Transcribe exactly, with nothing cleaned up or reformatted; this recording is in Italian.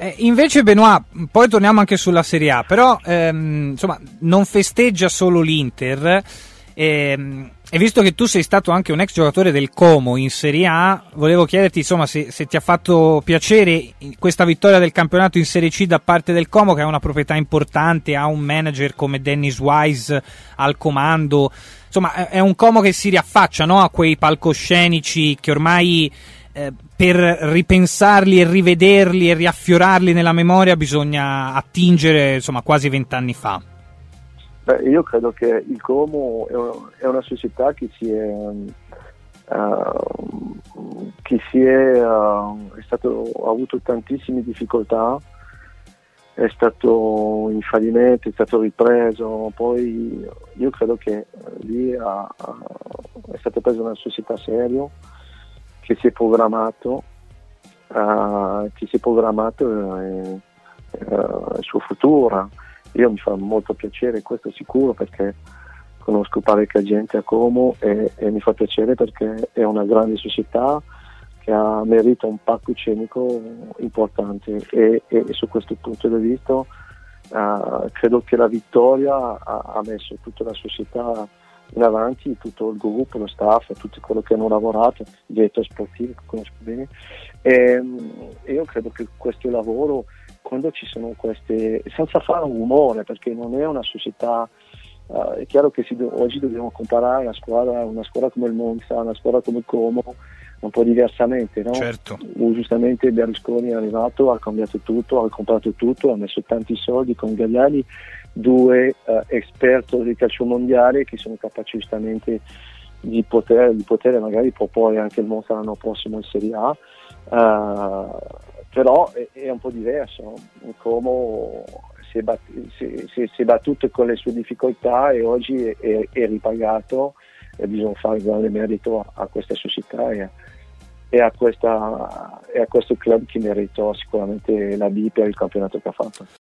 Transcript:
Eh, invece Benoît, poi torniamo anche sulla Serie A, però ehm, insomma non festeggia solo l'Inter, ehm, e visto che tu sei stato anche un ex giocatore del Como in Serie A, volevo chiederti insomma se, se ti ha fatto piacere questa vittoria del campionato in Serie C da parte del Como, che ha una proprietà importante, ha un manager come Dennis Wise al comando, insomma è un Como che si riaffaccia, no, a quei palcoscenici che ormai eh, per ripensarli e rivederli e riaffiorarli nella memoria bisogna attingere insomma quasi vent'anni fa. Beh, io credo che il Como è una società che si è, uh, che si è, uh, è stato, ha avuto tantissime difficoltà, è stato in fallimento, è stato ripreso, poi io credo che lì ha, ha, è stata presa una società seria, che si è programmato, uh, che si è programmato uh, uh, il suo futuro. Io mi fa molto piacere, questo sicuro, perché conosco parecchia gente a Como e, e mi fa piacere perché è una grande società che ha, merita un palcoscenico importante e, e, e su questo punto di vista uh, credo che la vittoria ha, ha messo tutta la società in avanti, tutto il gruppo, lo staff, tutti quelli che hanno lavorato, il direttore sportivo che conosco bene, e, e io credo che questo lavoro, quando ci sono queste, senza fare un rumore, perché non è una società, uh, è chiaro che si, oggi dobbiamo comparare una squadra, una squadra come il Monza, una squadra come il Como, un po' diversamente, no? Certo. Giustamente Berlusconi è arrivato, ha cambiato tutto, ha comprato tutto, ha messo tanti soldi con Galliani, due uh, esperti del calcio mondiale che sono capaci giustamente di poter, di poter magari proporre anche il Monza l'anno prossimo in Serie A, uh, però è, è un po' diverso, come si è, bat, si, si, si è battuto con le sue difficoltà e oggi è, è, è ripagato e bisogna fare grande merito a, a questa società e, e, a questa, e a questo club che meritò sicuramente la B per il campionato che ha fatto.